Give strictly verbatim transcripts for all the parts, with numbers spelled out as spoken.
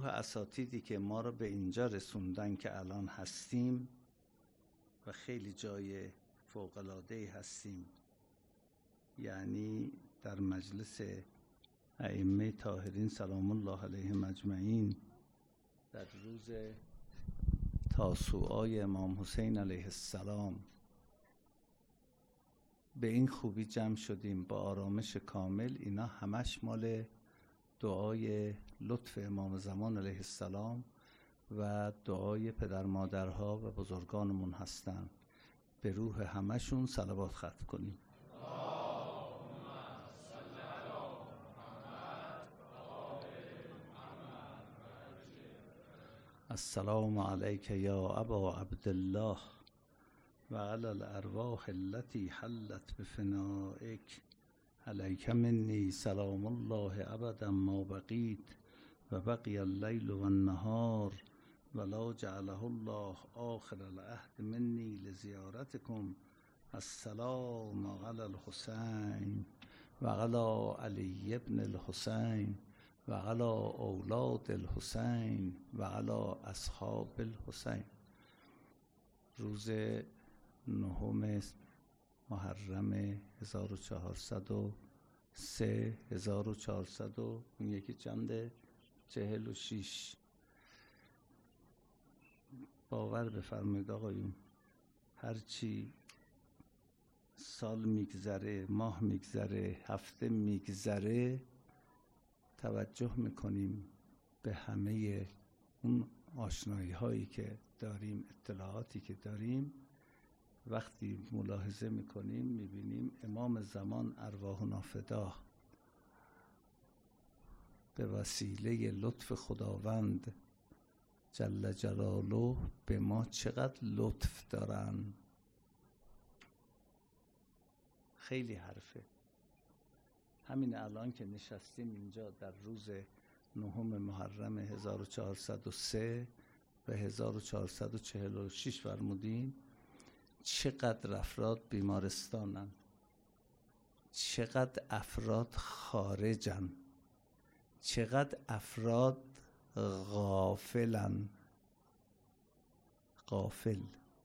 گروه اساتیدی که ما رو به اینجا رسوندن که الان هستیم و خیلی جای فوق‌العاده‌ای هستیم، یعنی در مجلس ائمه طاهرین سلام الله علیهم اجمعین در روز تاسوعای امام حسین علیه السلام به این خوبی جمع شدیم با آرامش کامل. اینا همش مال دعای لطف امام زمان علیه السلام و دعای پدر مادرها و بزرگانمون هستن. به روح همشون صلوات ختم کنیم. السلام علیک یا ابا عبدالله و علی الارواح التي حلت بفنائک، علیک منی سلام الله ابدا ما بقیت و بقی اللیل و النهار ولا جعله الله آخر العهد منی لزیارتکم. السلام علی الحسین و علی علی ابن الحسین و علی اولاد الحسین و علی اصحاب الحسین. روز نهم محرم هزار و چهارصد و سه هزار و چهارصد و اون یکی چنده؟ چهل و شیش. باور بفرمایید آقایون، هرچی سال میگذره، ماه میگذره، هفته میگذره، توجه میکنیم به همه اون آشنایی هایی که داریم، اطلاعاتی که داریم. وقتی ملاحظه میکنیم میبینیم امام زمان ارواحنا فداه به وسیله لطف خداوند جل جلاله به ما چقدر لطف دارن. خیلی حرفه. همین الان که نشستیم اینجا در روز نهم محرم هزار و چهارصد و سه و هزار و چهارصد و چهل و شش فرمودین، چقدر افراد بیمارستانن، چقدر افراد خارجن، چقدر افراد غافلن. غافل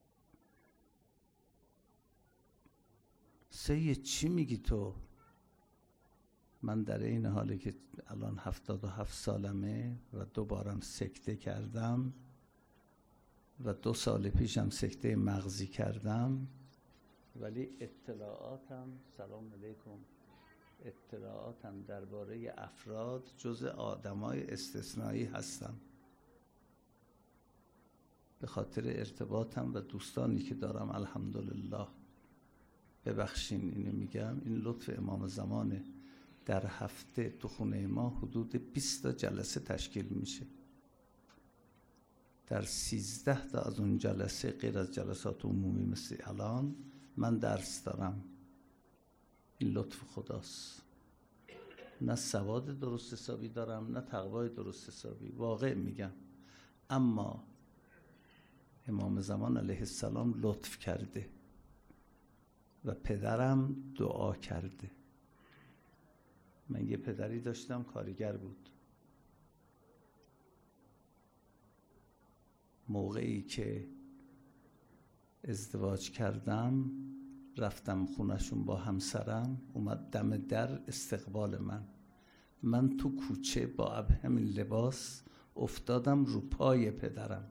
سید چی میگی تو؟ من در این حالی که الان هفتاد و هفت سالمه و دوبارم سکته کردم و دو سال پیشم سکته مغزی کردم، ولی اطلاعاتم، سلام علیکم، اطلاعاتم درباره افراد جز آدمای استثنایی هستم. به خاطر ارتباطم و دوستانی که دارم الحمدلله. ببخشین اینو میگم، این لطف امام زمانه. در هفته تو خونه ما حدود بیست تا جلسه تشکیل میشه. در سیزده تا از اون جلسه غیر از جلسات عمومی مثل الان من درس دارم. این لطف خداست. نه سواد درست حسابی دارم نه تقوای درست حسابی، واقع میگم. اما امام زمان علیه السلام لطف کرده و پدرم دعا کرده. من یه پدری داشتم کارگر بود. موقعی که ازدواج کردم رفتم خونشون با همسرم، اومد دم در استقبال من. من تو کوچه با همین لباس افتادم رو پای پدرم.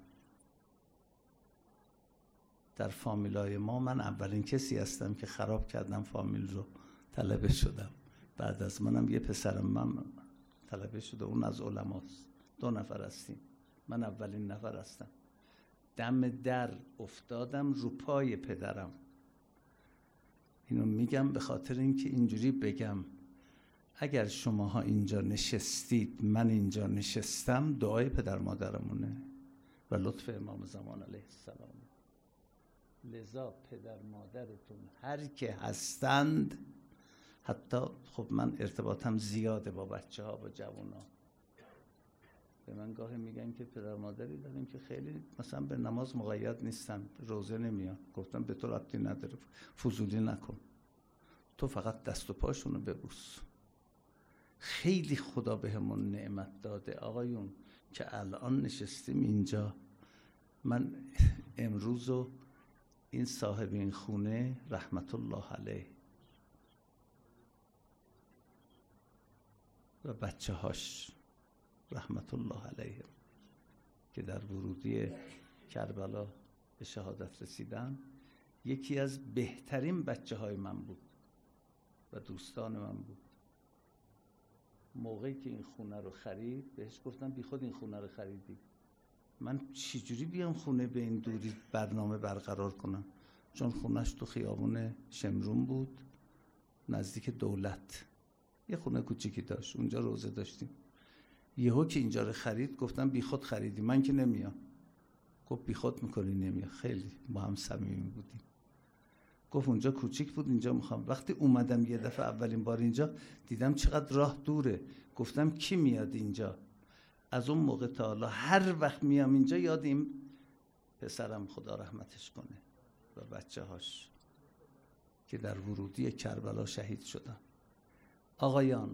در فامیلای ما من اولین کسی هستم که خراب کردم فامیل رو، طلبه شدم. بعد از منم یه پسرم من طلبه شده، اون از علماست. دو نفر هستیم، من اولین نفر هستم. دم در افتادم رو پای پدرم. اینو میگم به خاطر اینکه اینجوری بگم اگر شماها اینجا نشستید، من اینجا نشستم، دعای پدر مادرمونه و لطف امام زمان علیه السلام. لذا پدر مادرتون هر که هستند، حتی خب من ارتباطم زیاده با بچه ها، با جوان ها، به من گاهی میگن که پدر مادری داریم که خیلی مثلا به نماز مقید نیستن، روزه نمیان. گفتم به تو ربطی نداره، فضولی نکن، تو فقط دست و پاشونو ببوس. خیلی خدا بهمون نعمت داده آقایون. که الان نشستیم اینجا. من امروزو این صاحب این خونه رحمت الله علیه و بچه هاش رحمت الله علیه که در ورودی کربلا به شهادت رسیدن، یکی از بهترین بچه های من بود و دوستان من بود. موقعی که این خونه رو خرید بهش گفتم بی خود این خونه رو خریدی، من چجوری بیام خونه به این دوری برنامه برقرار کنم؟ چون خونش تو خیابون شمرون بود نزدیک دولت، یه خونه کوچیکی داشت، اونجا روزه داشتیم. یهو که اینجا رو خرید گفتم بی خود خریدی، من که نمیام. گفت بی خود میکنی نمیام. خیلی با هم صمیمی بودیم. گفت اونجا کوچیک بود اینجا میخوام. وقتی اومدم یه دفعه اولین بار اینجا دیدم چقدر راه دوره، گفتم کی میاد اینجا؟ از اون موقع تا حالا هر وقت میام اینجا یاد این پسرم خدا رحمتش کنه و بچه هاش که در ورودی کربلا شهید شدن. آقایان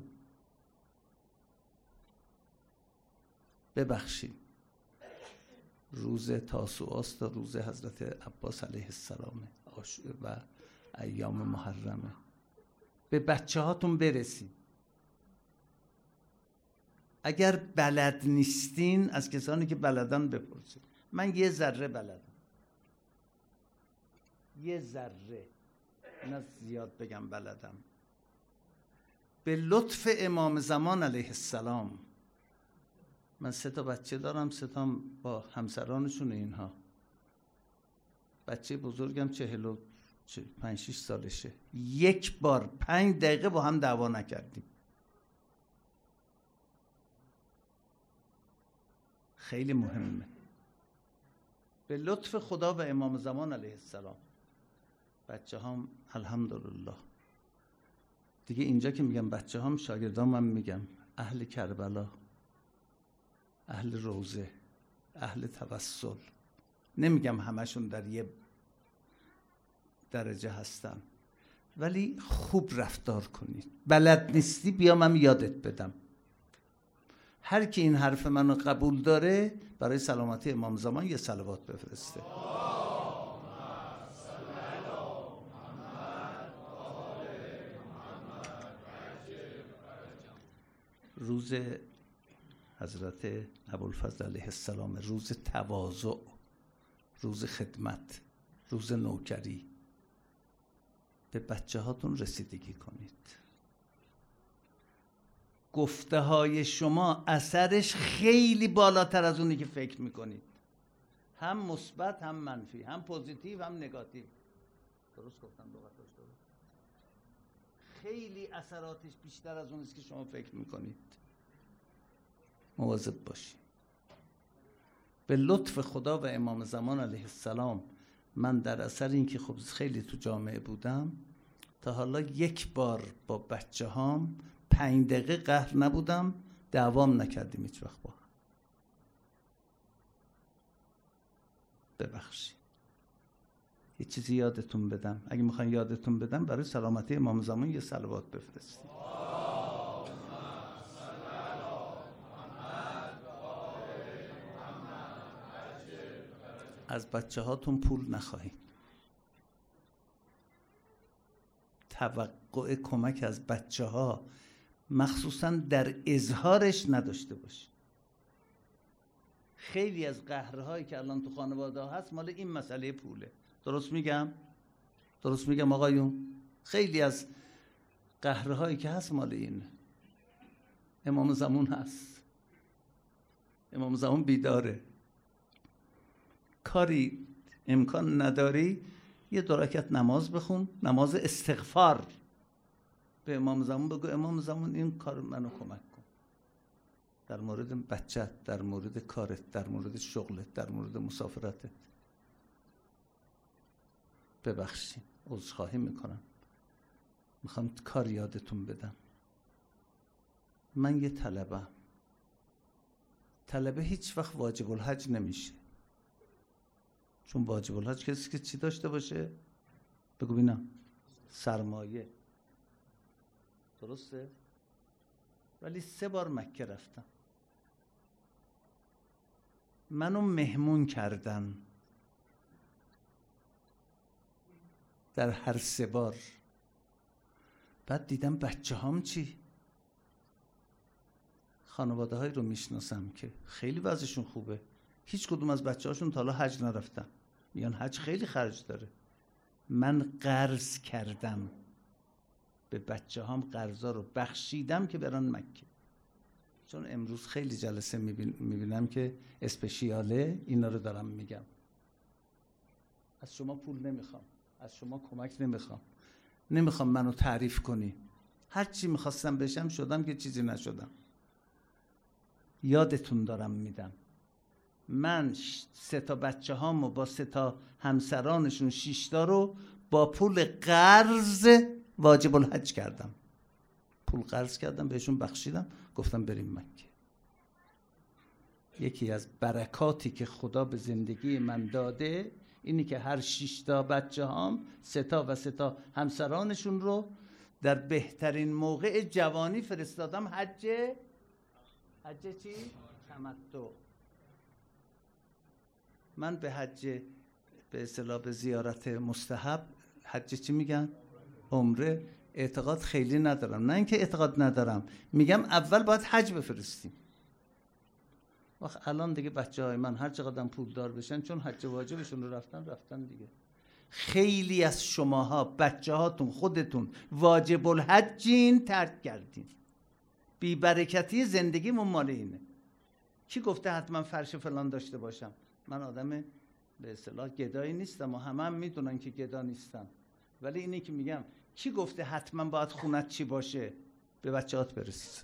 ببخشید، روز تاسوعاست تا روز حضرت عباس علیه السلام و ایام محرمه. به بچه هاتون برسید. اگر بلد نیستین از کسانی که بلدن بپرسید. من یه ذره بلدم، یه ذره، نه زیاد بگم بلدم. به لطف امام زمان علیه السلام من سه تا بچه دارم، سه تا با همسرانشون اینها. بچه بزرگم چهل و پنج شیش سالشه. یک بار پنج دقیقه با هم دعوا نکردیم. خیلی مهمه. به لطف خدا و امام زمان علیه السلام بچه هم الحمدلله دیگه. اینجا که میگم بچه هم شاگردان من میگم اهل کربلا، اهل روزه، اهل توسل. نمیگم همشون در یه درجه هستن، ولی خوب رفتار کنید. بلد نیستی بیا من یادت بدم. هر کی این حرف منو قبول داره برای سلامتی امام زمان یه صلوات بفرسته. روز حضرت ابوالفضل علیه السلام، روز تواضع، روز خدمت، روز نوکری. به بچه هاتون رسیدگی کنید. گفته های شما اثرش خیلی بالاتر از اونی که فکر میکنید. هم مثبت هم منفی، هم پوزیتیو هم نگاتیو. درست گفتم لغتش درست؟ خیلی اثراتش بیشتر از اونیست که شما فکر میکنید. مواظب باشید. به لطف خدا و امام زمان علیه السلام من در اثر این که خب خیلی تو جامعه بودم تا حالا یک بار با بچه هام پنج دقیقه قهر نبودم، دعوام نکردیم هیچ وقت با هم. ببخشید. یه چیزی یادتون بدم، اگه میخواین یادتون بدم برای سلامتی امام زمان یه صلوات بفرستید. از بچه هاتون پول نخواهید. توقع کمک از بچه ها مخصوصا در اظهارش نداشته باشید. خیلی از قهرهایی که الان تو خانواده ها هست مال این مسئله پوله. درست میگم؟ درست میگم آقایون؟ خیلی از قهرهایی که هست مال اینه. امام زمان هست. امام زمان بیداره. کاری امکان نداری یه دو رکعت نماز بخون، نماز استغفار. به امام زمان بگو امام زمان این کار منو کمک کن. در مورد بچت، در مورد کارت، در مورد شغلت، در مورد مسافرتت. ببخشید، عذرخواهی میکنم. میخوام کار یادتون بدم. من یه طلبم. طلبه هیچ وقت واجب الحج نمیشه. چون واجب الحج کسی که چی داشته باشه؟ بگو بینم. سرمایه. درسته؟ ولی سه بار مکه رفتم. منو مهمون کردن در هر سه بار. بعد دیدم بچه هام چی؟ خانواده هایی رو میشناسم که خیلی وضعشون خوبه، هیچ کدوم از بچه هاشون تا حالا حج نرفتن، میگن حج خیلی خرج داره. من قرض کردم به بچه هام، قرضا رو بخشیدم که برن مکه. چون امروز خیلی جلسه میبینم که اسپشیاله اینا رو دارم میگم. از شما پول نمیخوام، از شما کمک نمیخوام، نمیخوام منو تعریف کنی. هر چی میخواستم بشم شدم که چیزی نشدم. یادتون دارم میدم من سه تا بچه هامو با سه تا همسرانشون شش تا رو با پول قرض واجب الحج کردم. پول قرض کردم بهشون بخشیدم، گفتم بریم مکه. یکی از برکاتی که خدا به زندگی من داده اینی که هر شش تا بچه هام سه تا و سه تا همسرانشون رو در بهترین موقع جوانی فرستادم حج. حج چی؟ تمتع. من به حج به اصطلاح به زیارت مستحب، حج چی میگن؟ عمره، اعتقاد خیلی ندارم. نه اینکه اعتقاد ندارم، میگم اول باید حج بفرستیم. وقت الان دیگه بچه های من هر چقدر پول دار بشن چون حج واجبشون رو رفتن رفتن دیگه. خیلی از شماها بچه هاتون خودتون واجب الحجین ترک کردین. بی برکتی زندگیمون مال اینه. کی گفته حتما فرش فلان داشته باشم؟ من آدم به اصطلاح گدایی نیستم و همه هم میدونن که گدا نیستم، ولی اینه که میگم کی گفته حتما باید خونت چی باشه؟ به بچه‌هات برس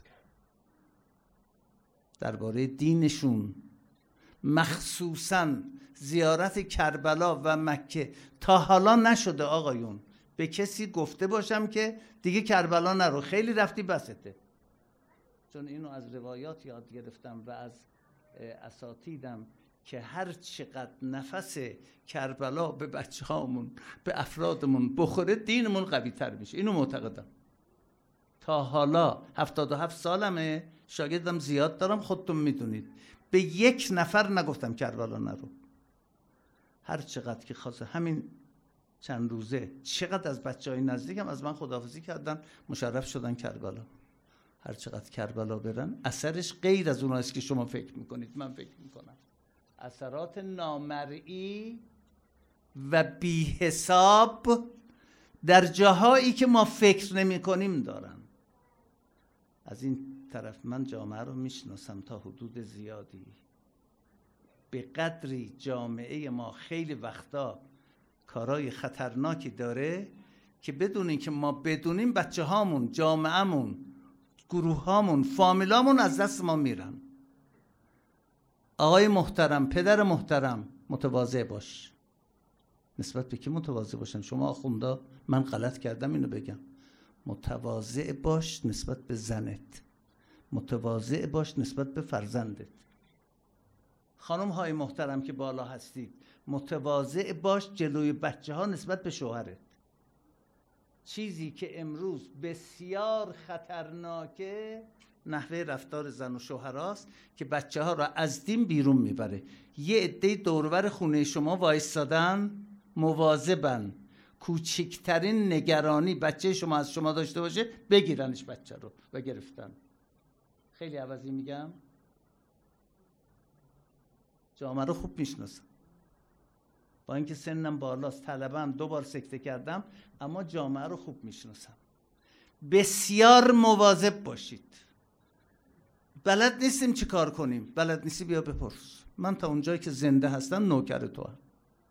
درباره دینشون، مخصوصاً زیارت کربلا و مکه. تا حالا نشده آقایون به کسی گفته باشم که دیگه کربلا نرو، خیلی رفتی بسته. چون اینو از روایات یاد گرفتم و از اساتیدم که هر چقدر نفس کربلا به بچه هامون به افرادمون بخوره دینمون قوی تر میشه. اینو معتقدم. تا حالا هفتاد و هفت سالمه، شاگردم زیاد دارم، خودتون میدونید، به یک نفر نگفتم کربلا نرو. هر چقدر که خواسته همین چند روزه چقدر از بچه های نزدیکم از من خداحافظی کردن، مشرف شدن کربلا. هر چقدر کربلا برن اثرش غیر از اونایست که شما فکر میکنید. من فکر میکنم اثرات نامرئی و بی حساب در جاهایی که ما فکر نمی کنیم دارن. از این طرف من جامعه رو میشناسم تا حدود زیادی. به قدری جامعه ما خیلی وقتا کارهای خطرناکی داره که بدون این که ما بدونیم بچه هامون، جامعهمون، گروه هامون، فامیلامون از دست ما میرن. آقای محترم، پدر محترم، متواضع باش. نسبت به کی متواضع باشم؟ شما آخوندا من غلط کردم اینو بگم. متواضع باش نسبت به زنت، متواضع باش نسبت به فرزندت. خانم های محترم که بالا هستید، متواضع باش جلوی بچه ها نسبت به شوهرت. چیزی که امروز بسیار خطرناکه نحوه رفتار زن و شوهراست که بچه ها را از دین بیرون میبره. یه عده دورور خونه شما وایستادن، مواظبن، کوچکترین نگرانی بچه شما از شما داشته باشه بگیرنش بچه رو و گرفتن. خیلی عوضی میگم، جامعه رو خوب میشناسم. با اینکه سنم بالاست، طلبم، دو بار سکته کردم، اما جامعه رو خوب میشناسم. بسیار مواظب باشید. بلد نیستیم چی کار کنیم، بلد نیستی بیا بپرس. من تا اونجایی که زنده هستم نوکر تو هم.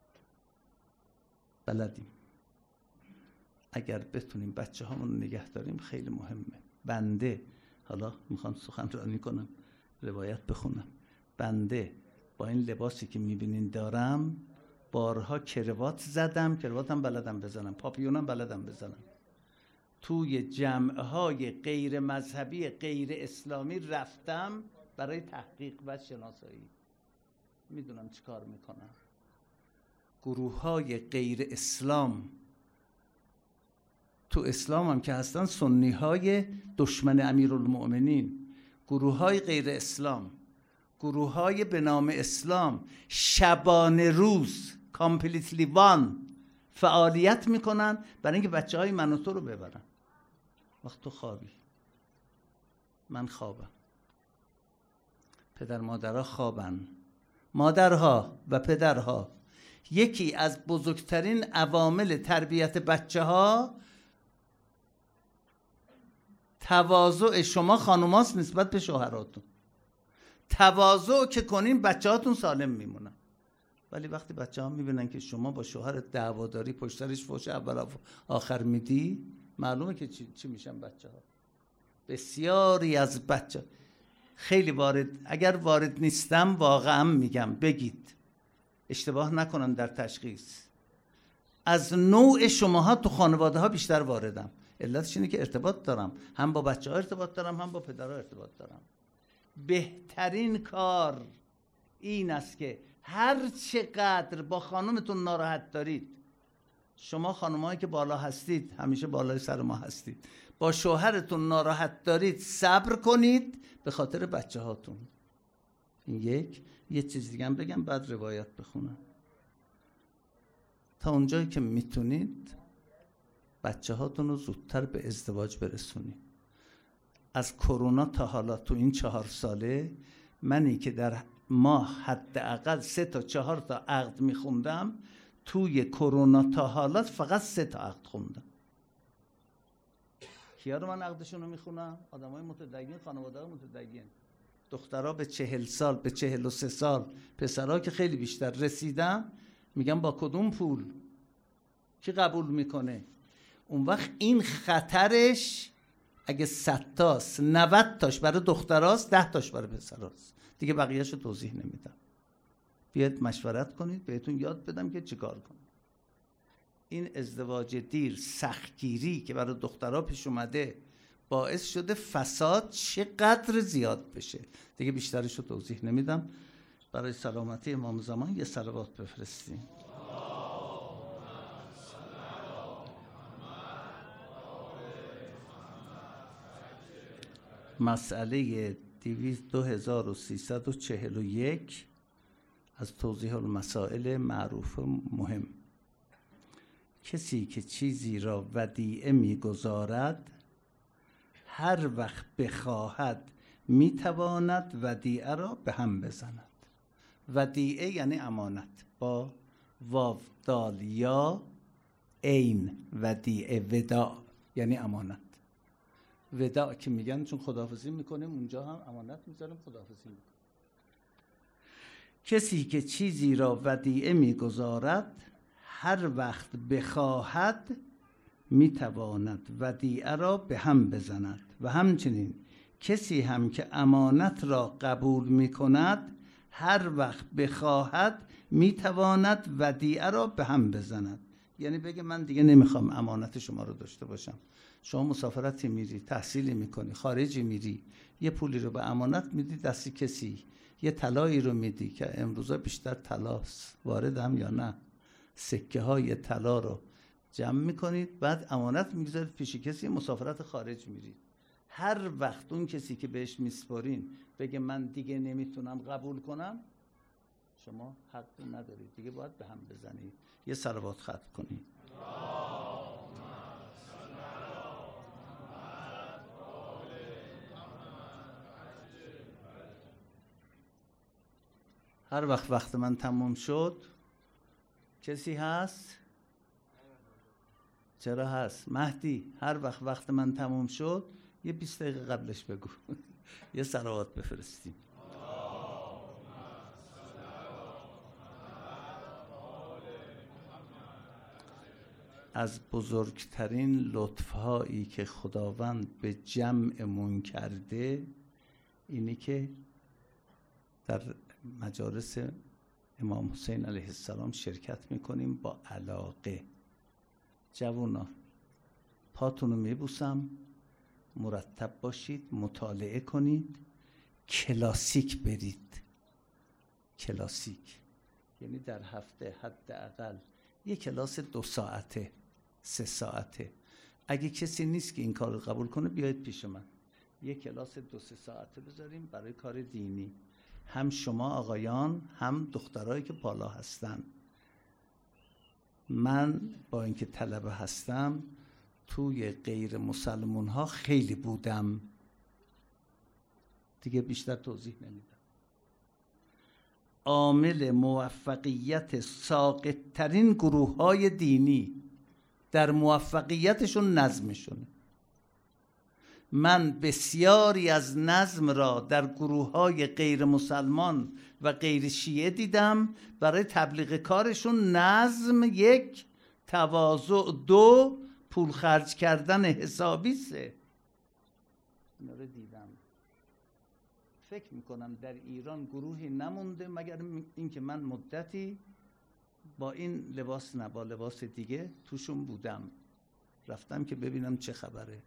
بلدیم. اگر بتونیم بچه هامون نگه داریم خیلی مهمه. بنده حالا میخوام سخنرانی کنم، روایت بخونم. بنده با این لباسی که میبینین دارم بارها کروات زدم، کرواتم بلدم بزنم، پاپیونم بلدم بزنم. توی جمعهای غیر مذهبی غیر اسلامی رفتم برای تحقیق و شناسایی. میدونم چی کار میکنم. گروه های غیر اسلام تو اسلام هم که هستن سنی های دشمن امیرالمؤمنین، گروه های غیر اسلام، گروه های به نام اسلام شبانه روز کامپلیتلی وان فعالیت میکنن برای اینکه بچه های من و تو رو ببرن. وقت تو خوابی، من خوابم، پدر مادرها خوابن. مادرها و پدرها یکی از بزرگترین عوامل تربیت بچه ها تواضع شما خانوماست نسبت به شوهراتون. تواضع که کنین بچه هاتون سالم میمونن. ولی وقتی بچه ها میبینن که شما با شوهرت دعواداری پشت سرش فوش اول آخر میدی، معلومه که چی, چی میشن بچه ها. بسیاری از بچه خیلی وارد، اگر وارد نیستم واقعا میگم بگید، اشتباه نکنن در تشخیص. از نوع شماها تو خانواده ها بیشتر واردم. علتش اینه که ارتباط دارم، هم با بچه ها ارتباط دارم هم با پدرها ارتباط دارم. بهترین کار این است که هر چقدر با خانومتون ناراحت دارید، شما خانمایی که بالا هستید همیشه بالای سر ما هستید، با شوهرتون ناراحت دارید صبر کنید به خاطر بچه هاتون. این یک یه چیز دیگه هم بگم بعد روایت بخونم. تا اونجایی که میتونید بچه هاتون رو زودتر به ازدواج برسونید. از کرونا تا حالا تو این چهار ساله منی که در ماه حداقل سه تا چهار تا عقد میخوندم، توی کرونا تا حالا فقط سه تا عقد خوندم. کیا رو من عقدشون رو میخونم؟ آدمای متدین، خانواده متدین، دخترها به چهل سال، به چهل و سه سال، پسرها که خیلی بیشتر رسیدم. میگم با کدوم پول کی قبول میکنه؟ اون وقت این خطرش اگه صد تاست نود تاش برای دختراست، ده تاش برای پسراست. دیگه بقیه‌شو توضیح نمیدم. بیاید مشورت کنید بهتون یاد بدم که چیکار کنید. این ازدواج دیر، سختگیری که برای دخترها پیش اومده باعث شده فساد چقدر زیاد بشه. دیگه بیشترش رو توضیح نمیدم. برای سلامتی امام زمان یه صلوات بفرستیم. مسئله دو هزار و سیصد و چهل و یک از توضیح المسائل معروف مهم. کسی که چیزی را ودیعه می‌گذارد هر وقت بخواهد میتواند ودیعه را به هم بزند. ودیعه یعنی امانت، با واو دال یا عین. ودیعه وداع یعنی امانت. وداع که میگن چون خداحافظی میکنیم اونجا هم امانت میذاریم خداحافظی میکنیم. کسی که چیزی را ودیعه میگذارد هر وقت بخواهد میتواند ودیعه را به هم بزند. و همچنین کسی هم که امانت را قبول میکند هر وقت بخواهد میتواند ودیعه را به هم بزند. یعنی بگه من دیگه نمیخوام امانت شما رو داشته باشم. شما مسافرتی میری، تحصیلی میکنی، خارجی میری، یه پولی رو به امانت میدی دست کسی، یه طلایی رو میدی که امروزا بیشتر طلاست، واردم یا نه، سکه های طلا رو جمع میکنید، بعد امانت میگذارید پیش کسی، مسافرت خارج میرید. هر وقت اون کسی که بهش میسپارین بگه من دیگه نمیتونم قبول کنم، شما حق ندارید، دیگه باید به هم بزنید. یه صلوات ختم کنید. هر وقت وقت من تموم شد کسی هست؟ چرا هست؟ مهدی هر وقت وقت من تموم شد یه بیست دقیقه قبلش بگو یه صلوات بفرستیم. از بزرگترین لطفهایی که خداوند به جمعمون کرده اینی که در مجالس امام حسین علیه السلام شرکت میکنیم با علاقه. جوونا پاتونو میبوسم، مرتب باشید، مطالعه کنید، کلاسیک برید. کلاسیک یعنی در هفته حداقل یک کلاس دو ساعته، سه ساعته. اگه کسی نیست که این کار رو قبول کنه بیاید پیش من، یک کلاس دو سه ساعته بذاریم برای کار دینی. هم شما آقایان هم دخترایی که بالا هستن. من با اینکه طلبه هستم توی غیر مسلمون ها خیلی بودم، دیگه بیشتر توضیح نمیدم. عامل موفقیت ساقط ترین گروه های دینی در موفقیتشون نظمشونه. من بسیاری از نظم را در گروه های غیر مسلمان و غیر شیعه دیدم. برای تبلیغ کارشون نظم یک، تواضع دو، پول خرج کردن حسابی سه. اینا رو دیدم. فکر میکنم در ایران گروهی نمونده مگر اینکه من مدتی با این لباس نه با لباس دیگه توشون بودم، رفتم که ببینم چه خبره.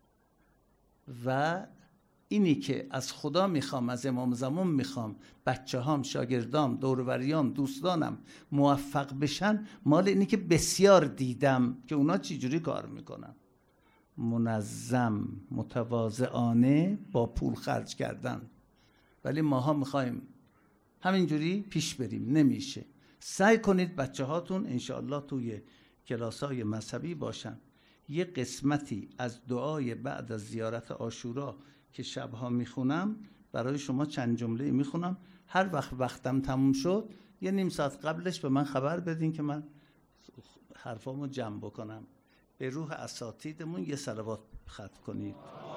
و اینی که از خدا میخوام، از امام زمان میخوام بچه هام، شاگردام، دوروریام، دوستانم موفق بشن، مال اینی که بسیار دیدم که اونا چجوری کار میکنن. منظم، متواضعانه، با پول خرج کردن. ولی ماها میخوایم همینجوری پیش بریم، نمیشه. سعی کنید بچه هاتون انشاءالله توی کلاس های مذهبی باشن. یه قسمتی از دعای بعد از زیارت عاشورا که شبها میخونم برای شما چند جمله میخونم. هر وقت وقتم تموم شد یه نیم ساعت قبلش به من خبر بدین که من حرفامو جمع بکنم. به روح اساتیدمون یه صلوات ختم کنید.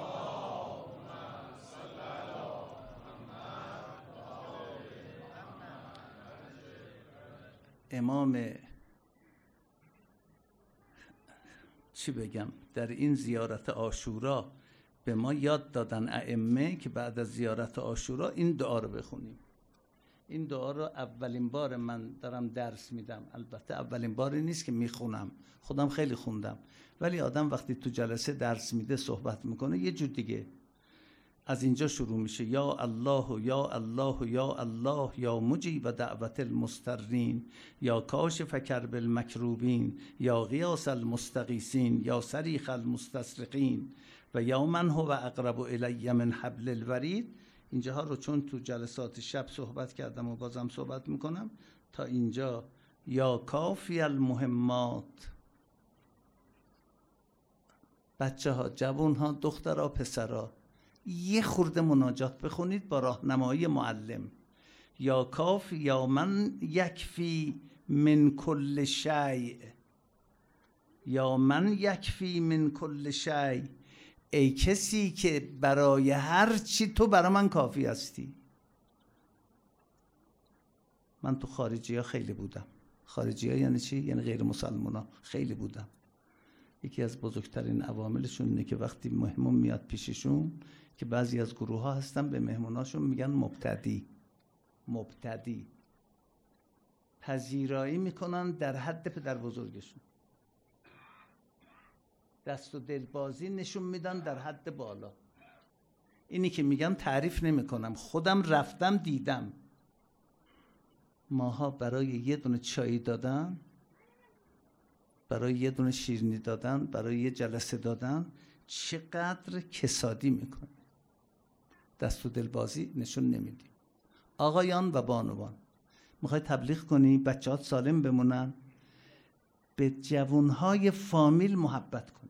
امام چی بگم، در این زیارت عاشورا به ما یاد دادن ائمه که بعد از زیارت عاشورا این دعا رو بخونیم. این دعا رو اولین بار من دارم درس میدم. البته اولین باری نیست که میخونم، خودم خیلی خوندم، ولی آدم وقتی تو جلسه درس میده صحبت میکنه یه جور دیگه. از اینجا شروع میشه: یا الله یا الله یا الله یا مجیب دعوت المضطرین یا کاشف کرب المکروبین یا غیاث المستغیثین یا صریخ المستصرخین و یا من هو اقرب الی من حبل الورید. اینجاها رو چون تو جلسات شب صحبت کردم و بازم صحبت میکنم تا اینجا. یا کافی المهمات. بچه ها، جوان ها، دخترها، پسرها، یه خورده مناجات بخونید با راهنمایی معلم. یا کافی یا من یکفی من کل شیء، یا من یکفی من کل شیء. ای کسی که برای هر چی تو برای من کافی هستی. من تو خارجی ها خیلی بودم. خارجی ها یعنی چی؟ یعنی غیر مسلمان ها خیلی بودم. یکی از بزرگترین عواملشون اینه که وقتی مهمون میاد پیششون، که بعضی از گروه ها هستن به مهموناشون میگن مبتدی. مبتدی پذیرایی میکنن در حد پدر بزرگشون، دست و دلبازی نشون میدن در حد بالا. اینی که میگم تعریف نمیکنم، خودم رفتم دیدم. ماها برای یه دونه چای دادن، برای یه دونه شیرینی دادن، برای یه جلسه دادن چقدر کسادی میکنه. دست و دلبازی نشون نمیدیم. آقایان و بانوان، میخوای تبلیغ کنی بچه‌هات سالم بمونن، به جوانهای فامیل محبت کن.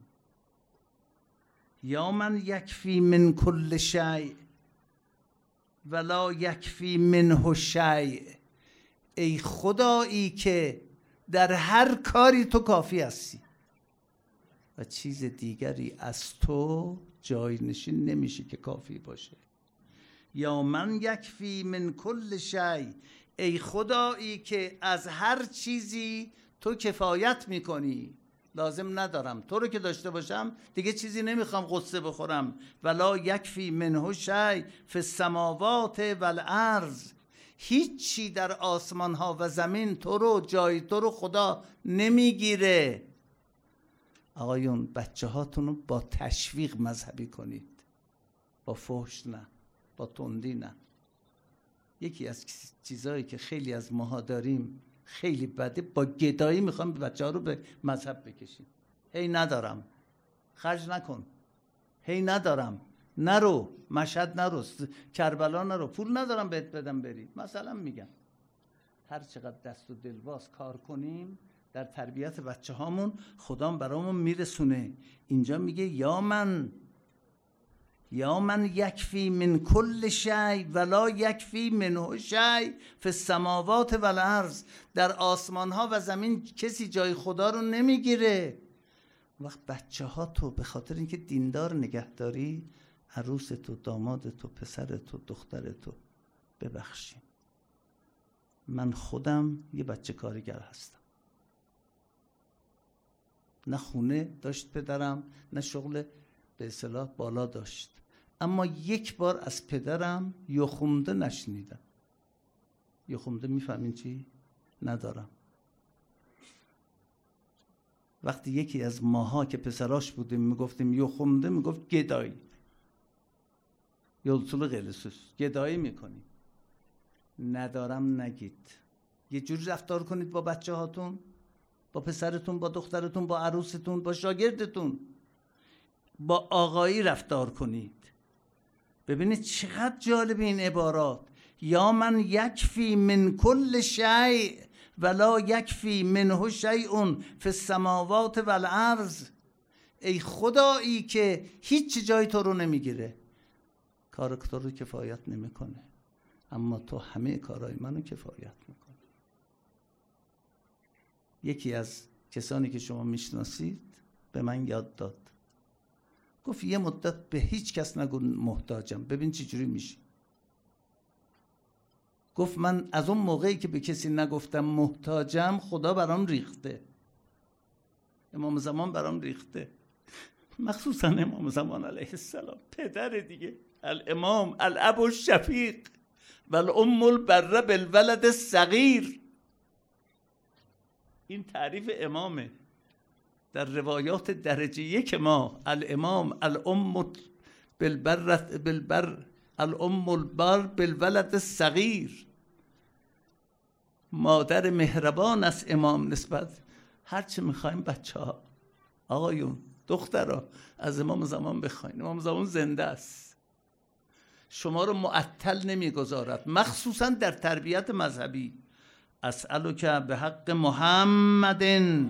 یا من یکفی من کل شیء ولا یکفی منه شیء. ای خدایی که در هر کاری تو کافی هستی و چیز دیگری از تو جای نشین نمیشه که کافی باشه. یا من یکفی من کل شیء. ای خدایی که از هر چیزی تو کفایت میکنی، لازم ندارم تو رو که داشته باشم دیگه چیزی نمیخوام قصه بخورم. ولا یکفی منه شیء فی السماوات والارض. هیچی در آسمان ها و زمین تو رو، جای تو رو خدا نمیگیره. آقایون، بچه هاتون رو با تشویق مذهبی کنید، با فحش نه، با تندی نه. یکی از چیزهایی که خیلی از ماها داریم خیلی بده، با گدایی میخوام بچه ها رو به مذهب بکشیم. هی ندارم، خرج نکن. هی ندارم، نرو مشهد، نرو کربلا، نرو، پول ندارم بهت بدم بری. مثلا میگم هر چقدر دست و دلواز کار کنیم در تربیت بچه هامون، خدام برامون میرسونه. اینجا میگه یا من یا من یکفی من کل شیء ولا یکفی منه شیء فی السماوات و الارض. در آسمان ها و زمین کسی جای خدا رو نمیگیره. وقت بچه ها تو به خاطر اینکه دیندار نگهداری، عروس تو، داماد تو، پسر تو، دختر تو، ببخشیم من خودم یه بچه کارگر هستم. نه خونه داشت پدرم، نه شغل به اصطلاح بالا داشت، اما یک بار از پدرم یخمده نشنیدم. یخمده میفهمین چی؟ ندارم. وقتی یکی از ماها که پسراش بودیم میگفتیم یخمده، میگفت گدایی، یلطول غلسوس، گدایی میکنیم. ندارم نگید. یه جوری رفتار کنید با بچه هاتون، با پسرتون، با دخترتون، با عروستون، با شاگردتون، با آقایی رفتار کنید. ببینید چقدر جالب این عبارات. یا من یکفی من کل شیء ولا یکفی منه شیء فی السماوات و الارض. ای خدایی که هیچ جای تو رو نمیگیره، کار تو رو کفایت نمیکنه، اما تو همه کارهای منو کفایت میکنی. یکی از کسانی که شما میشناسید به من یاد داد، گفت یه مدت به هیچ کس نگو محتاجم، ببین چی جوری میشی. گفت من از اون موقعی که به کسی نگفتم محتاجم، خدا برام ریخته، امام زمان برام ریخته، مخصوصا امام زمان علیه السلام، پدر دیگه، الامام الاب الشفیق و الام البره بالولد الصغیر. این تعریف امامه در روایات درجه یک ما. الامام الام بالبر بالبر الام البر بالولد الصغیر. مادر مهربان است امام نسبت. هرچی میخوایم بچه ها، آقایون، دخترها، از امام زمان بخواین. امام زمان زنده است، شما رو معطل نمیگذارد، مخصوصا در تربیت مذهبی. اسألک به حق محمد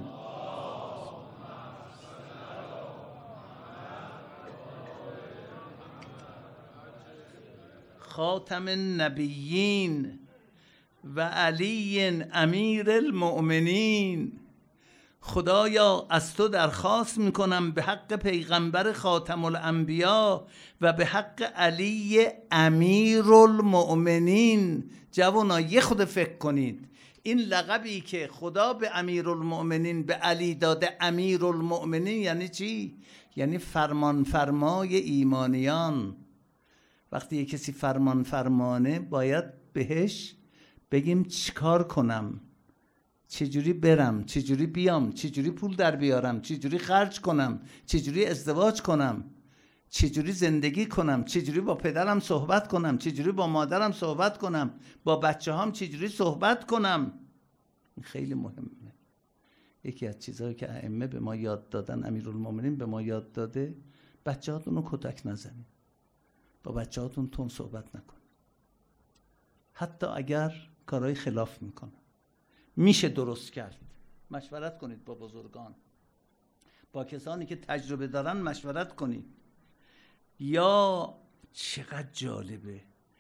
خاتم النبیین و علی امیر المؤمنین. خدایا از تو درخواست میکنم به حق پیغمبر خاتم الانبیا و به حق علی امیر المؤمنین. جوانا یه خود فکر کنید، این لقبی که خدا به امیر المؤمنین، به علی داده امیر المؤمنین، یعنی چی؟ یعنی فرمان فرمای ایمانیان. وقتی یه کسی فرمان فرمانه، باید بهش بگیم چیکار کنم، چجوری برم، چجوری بیام، چجوری پول در بیارم، چجوری خرج کنم، چجوری ازدواج کنم، چجوری زندگی کنم، چجوری با پدرم صحبت کنم، چجوری با مادرم صحبت کنم، با بچه هم چجوری صحبت کنم. این خیلی مهمه. یکی از چیزهایی که ائمه به ما یاد دادن، امیرالمومنین به ما یاد داده، بچه هاتون رو کتک نزنید، با بچه هاتون تون صحبت نکنید، حتی اگر کارهای خلاف میکنن. میشه درست کرد. مشورت کنید با بزرگان، با کسانی که تجربه دارن مشورت کنید. یا چقدر جالبه،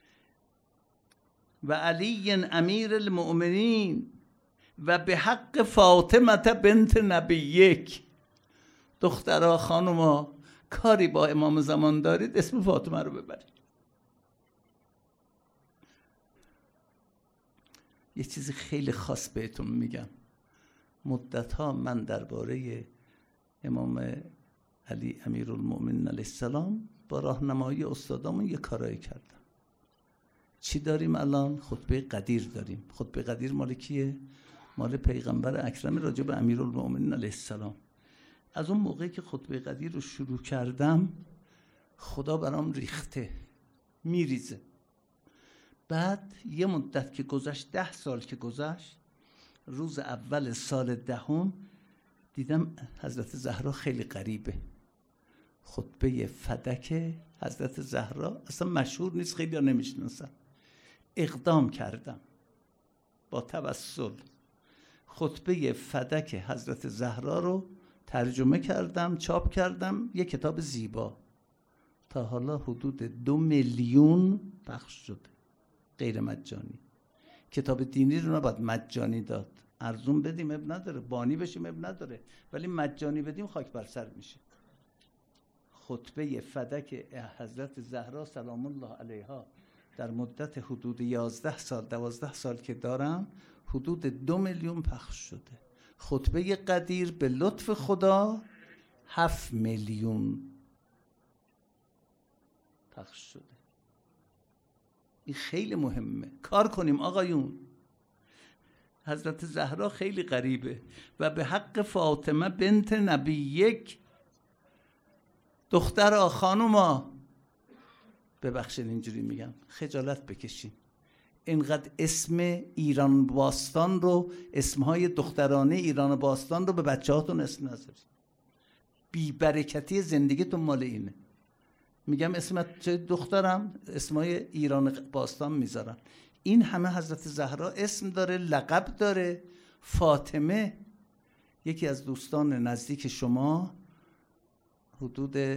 و علی امیر المؤمنین و به حق فاطمه بنت نبیک. دخترها، خانوما، کاری با امام زمان دارید، اسم فاطمه رو ببرید. یه چیز خیلی خاص بهتون میگم. مدتها من درباره امام علی امیرالمؤمنین علیه السلام با راهنمایی استادامون یه کارایی کردم. چی داریم الان؟ خطبه قدیر داریم. خطبه قدیر مال کیه؟ مال پیغمبر اکرم راجع به امیرالمؤمنین علیه السلام. از اون موقعی که خطبه قدیر رو شروع کردم، خدا برام ریخته، میریزه. بعد یه مدت که گذشت، ده سال که گذشت، روز اول سال دهم دیدم حضرت زهرا خیلی غریبه. خطبه فدک حضرت زهرا اصلا مشهور نیست، خیلی ها نمیشناسن. اقدام کردم با توسل خطبه فدک حضرت زهرا رو ترجمه کردم، چاپ کردم، یک کتاب زیبا. تا حالا حدود دو میلیون پخش شده غیر مجانی. کتاب دینی رو نباید مجانی داد، ارزون بدیم اب نداره، بانی بشیم اب نداره، ولی مجانی بدیم خاک بر سر میشه. خطبه فدک حضرت زهرا سلام الله علیها در مدت حدود یازده سال دوازده سال که دارم حدود دو میلیون پخش شده. خطبه قدیر به لطف خدا هفت میلیون پخش شده. این خیلی مهمه، کار کنیم آقایون. حضرت زهرا خیلی غریبه و به حق فاطمه بنت نبی یک دخترها خانوما، ببخشید اینجوری میگم، خجالت بکشین. اینقدر اسم ایران باستان رو، اسمهای دخترانه ایران باستان رو به بچه هاتون اسم نذارید. بی برکتی زندگیتون مال اینه. میگم اسمت چه دخترم، اسمهای ایران باستان میذارن. این همه حضرت زهرا اسم داره، لقب داره. فاطمه، یکی از دوستان نزدیک شما حدود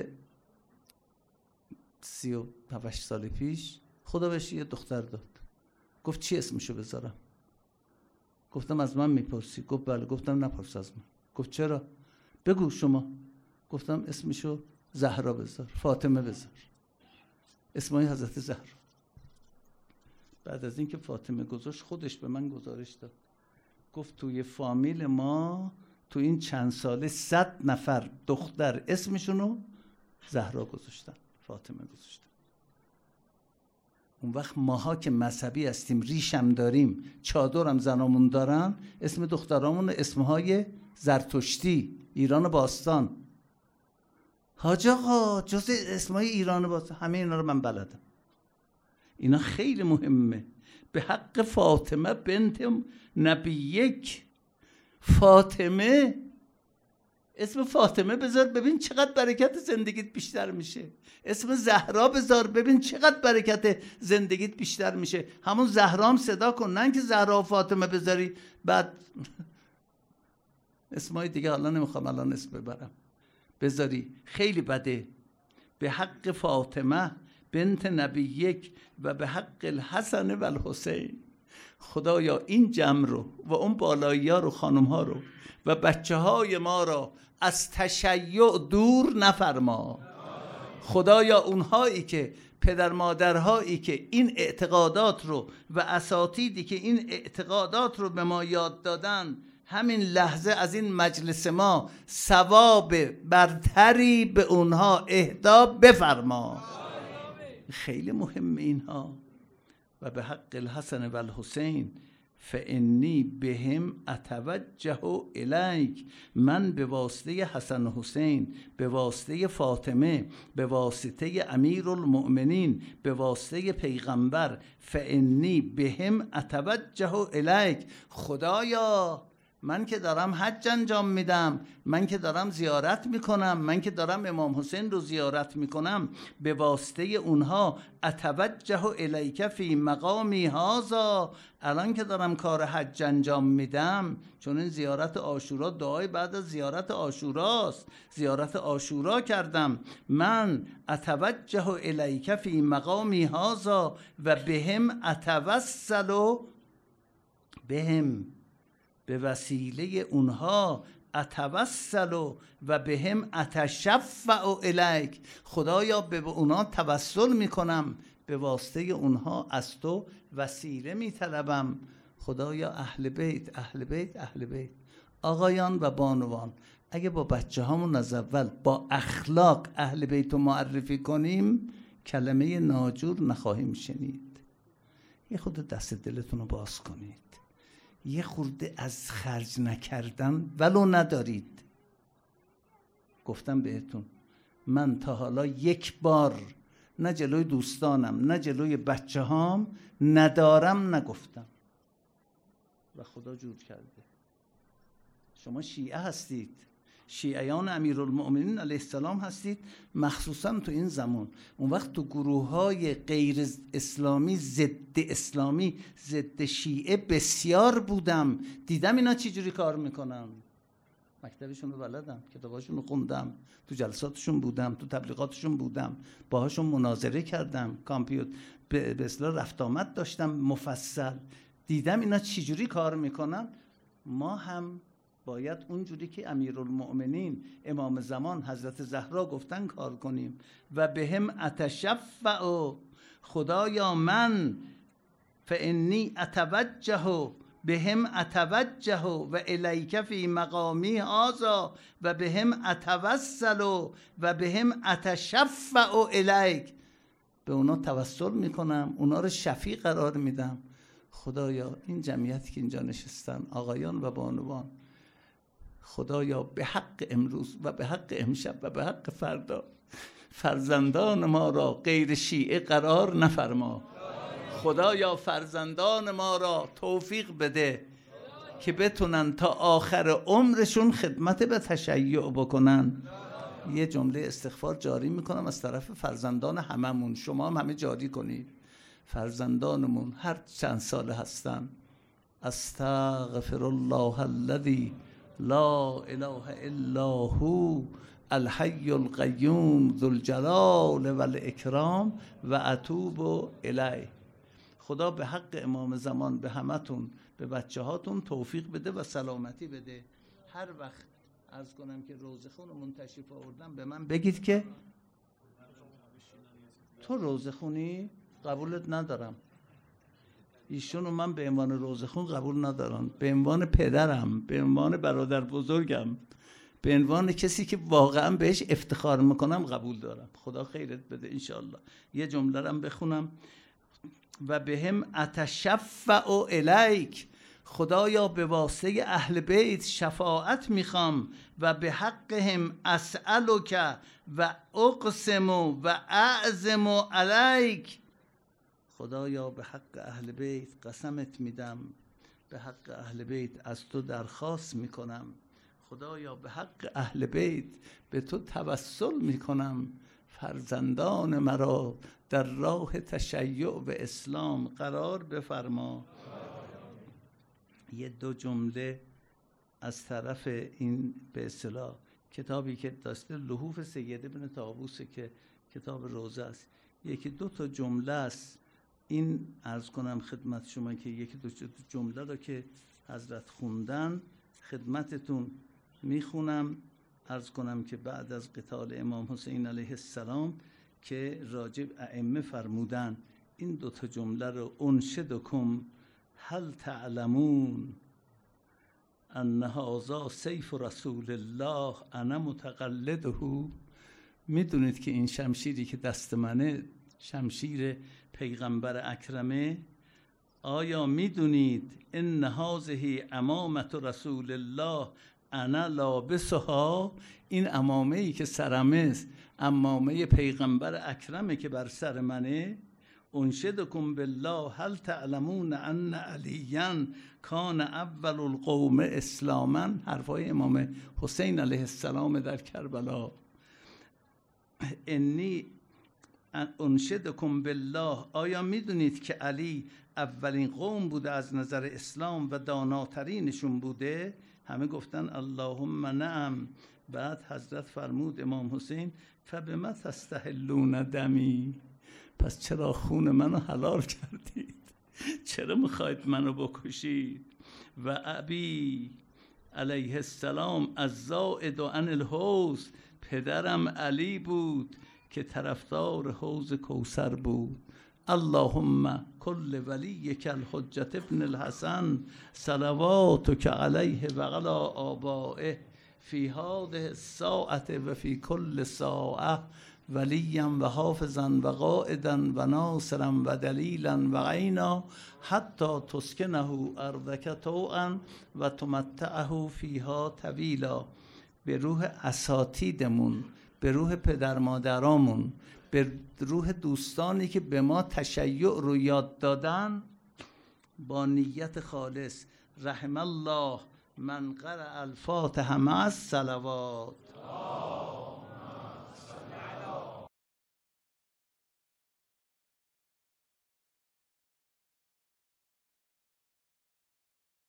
سی و هشت سال پیش خدا بهش یه دختر داد. گفت چی اسمشو بذارم؟ گفتم از من میپرسی؟ گفت بله. گفتم نپرس از من. گفت چرا؟ بگو شما. گفتم اسمشو زهرا بذار، فاطمه بذار، اسمای حضرت زهرا. بعد از اینکه فاطمه گذاشت خودش به من گزارش داد، گفت توی فامیل ما تو این چند ساله صد نفر دختر اسمشونو زهرا گذاشتن، فاطمه گذاشتن. اون وقت ماها که مذهبی هستیم، ریشم داریم، چادرم زنامون دارن، اسم دخترامون اسمهای زرتشتی، ایران باستان. حاج آقا جز اسمهای ایران باستان، همه اینا رو من بلدم. اینا خیلی مهمه. به حق فاطمه بنت نبی یک، فاطمه، اسم فاطمه بذار ببین چقدر برکت زندگیت بیشتر میشه. اسم زهرا بذار ببین چقدر برکت زندگیت بیشتر میشه. همون زهرام صدا کن، نه اینکه زهرا و فاطمه بذاری بعد اسمای دیگه حالا نمیخوام الان اسم ببرم بذاری، خیلی بده. به حق فاطمه بنت نبی یک و به حق الحسن و الحسین. خدایا این جمع رو و اون بالایی ها رو، خانم ها رو و بچه های ما را از تشیع دور نفرما. خدایا اونهایی که پدر مادرهایی که این اعتقادات رو و اساتیدی که این اعتقادات رو به ما یاد دادن، همین لحظه از این مجلس ما ثواب برتری به اونها اهدا بفرما. خیلی مهم اینها. و به حق الحسن و الحسین فانی بهم اتوجه الیک. من به واسطه حسن و حسین، به واسطه فاطمه، به واسطه امیرالمؤمنین، به واسطه پیغمبر، فانی بهم اتوجه الیک. خدایا من که دارم حج انجام میدم، من که دارم زیارت میکنم، من که دارم امام حسین رو زیارت میکنم، به واسطه اونها اتوجه الیک فی مقامی هذا. الان که دارم کار حج انجام میدم، چون این زیارت عاشورا دعای بعد از زیارت عاشوراست، زیارت عاشورا کردم، من اتوجه الیک فی مقامی هذا و بهم اتوسل، بهم به وسیله اونها اتوسل و بهم اتشفع الیک. خدایا به اونها توسل میکنم، به واسطه اونها از تو وسیله میطلبم. خدایا اهل بیت اهل بیت اهل بیت. آقایان و بانوان، اگه با بچه هامون از اول با اخلاق اهل بیت رو معرفی کنیم، کلمه ناجور نخواهیم شنید. یه خود دست دلتون رو باز کنید، یه خورده از خرج نکردن ولو ندارید. گفتم بهتون، من تا حالا یک بار نه جلوی دوستانم نه جلوی بچه هام ندارم نگفتم و خدا جور کرده. شما شیعه هستید، شیعیان امیرالمؤمنین علیه السلام هستید، مخصوصا تو این زمان. اون وقت تو گروه های غیر اسلامی، ضد اسلامی، ضد شیعه بسیار بودم، دیدم اینا چی جوری کار میکنن. مکتبشون رو بلدم، کتاباشون رو خوندم، تو جلساتشون بودم، تو تبلیغاتشون بودم، باهاشون مناظره کردم، کامپیوتر به اصطلاح رفت آمد داشتم مفصل، دیدم اینا چی جوری کار میکنن. ما هم باید اونجوری که امیرالمؤمنین امام زمان حضرت زهرا گفتن کار کنیم. و به هم اتشفع، خدایا من فانی اتوجه به هم اتوجه و الیک فی مقامی هذا و به هم اتوسل و به هم اتشفع الیک. به اونا توسل میکنم، اونا رو شفیع قرار میدم. خدایا این جمعیتی که اینجا نشستن، آقایان و بانوان، خدایا به حق امروز و به حق امشب و به حق فردا فرزندان ما را غیر شیعه قرار نفرما. خدایا فرزندان ما را توفیق بده که بتونن تا آخر عمرشون خدمت به تشیع بکنن. یه جمله استغفار جاری میکنم از طرف فرزندان هممون، شما هم همه جاری کنید. فرزندانمون هر چند ساله هستن، استغفر الله الذی لا اله الا هو الحی القیوم ذو الجلال والاکرام و اتوب الیه. خدا به حق امام زمان به همتون، به بچه هاتون توفیق بده و سلامتی بده. هر وقت عرض کنم که روزه خونمون تشریف آوردم به من بگید که تو روزه خونی؟ قبولت ندارم. ایشونو من به عنوان روزه خون قبول ندارم، به عنوان پدرم، به عنوان برادر بزرگم، به عنوان کسی که واقعا بهش افتخار میکنم قبول دارم. خدا خیرت بده انشاءالله. یه جمله رم بخونم. و به هم اتشفع الیک، خدایا به واسطه اهل بیت شفاعت میخوام و به حقهم اسألک و اقسم و اعظم علیک. خدایا به حق اهل بیت قسمت میدم، به حق اهل بیت از تو درخواست میکنم. خدایا به حق اهل بیت به تو توسل میکنم، فرزندان مرا در راه تشیع و اسلام قرار بفرما. یه دو جمله از طرف این به اصطلاح کتابی که داشته لحوف سید ابن طاووسه که کتاب روزه است، یکی دو تا جمله است. این عرض کنم خدمت شما که یکی دو جمله رو که حضرت خوندن خدمتتون میخونم. عرض کنم که بعد از قتال امام حسین علیه السلام که راجب ائمه فرمودن این دو تا جمله رو، انشدکم هل تعلمون ان هذا سیف رسول الله انا متقلده. میدونید که این شمشیری که دست منه شمشیر پیغمبر اکرمه؟ آیا میدونید ان هذه امامه رسول الله انا لابسها، این امامه ای که سرمه است امامه پیغمبر اکرمه که بر سر منه. انشدکم بالله هل تعلمون ان علیاً کان اول القوم اسلاما، حرفای امام حسین علیه السلام در کربلا. انی انشدکم بالله، آیا میدونید که علی اولین قوم بوده از نظر اسلام و داناترینشون بوده؟ همه گفتن اللهم نعم. بعد حضرت فرمود امام حسین فبما تستحلون دمی، پس چرا خون منو حلال کردید؟ چرا میخواید منو بکشید؟ و ابی علیه السلام الزائد عن الحوض، پدرم علی بود که طرفدار حوض کوثر بود. اللهم کل ولیک الحجة ابن الحسن صلواتک علیه و علی آبائه فی هذه الساعة و فی کل ساعة ولیا و حافظا و قائدا و ناصرا و دلیلا و عینا حتی تسکنه ارضک طوعا و تمتعه فیها طویلا. به روح اساتیدمون، به روح پدر مادرامون، به روح دوستانی که به ما تشیع رو یاد دادن، با نیت خالص رحم الله من قرأ الفاتحه مع الصلوات